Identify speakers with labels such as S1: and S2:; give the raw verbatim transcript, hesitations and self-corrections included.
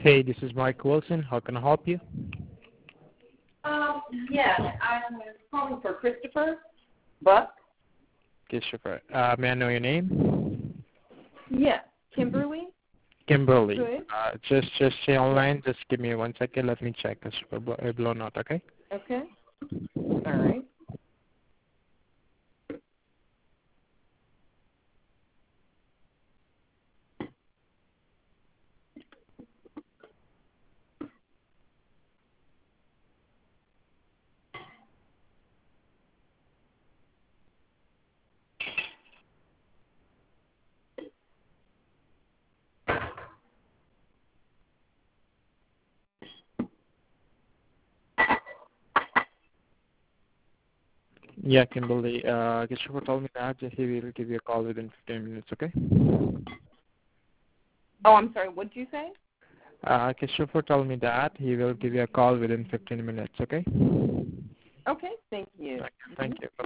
S1: Hey, this is Mike Wilson. How can I help you?
S2: Um, yes, I'm calling for Christopher Buck.
S1: Christopher. Uh, may I know your name?
S2: Yes, Kimberly.
S1: Kimberly.
S2: Good.
S1: Uh, just just stay online. Just give me one second. Let me check this for blow not, okay?
S2: Okay. All right.
S1: Yeah, Kimberly. Uh, Christopher told me that he will give you a call within fifteen minutes, okay?
S2: Oh, I'm sorry. What did you say?
S1: Uh, Christopher told me that he will give you a call within fifteen minutes, okay?
S2: Okay. Thank you.
S1: Thank you.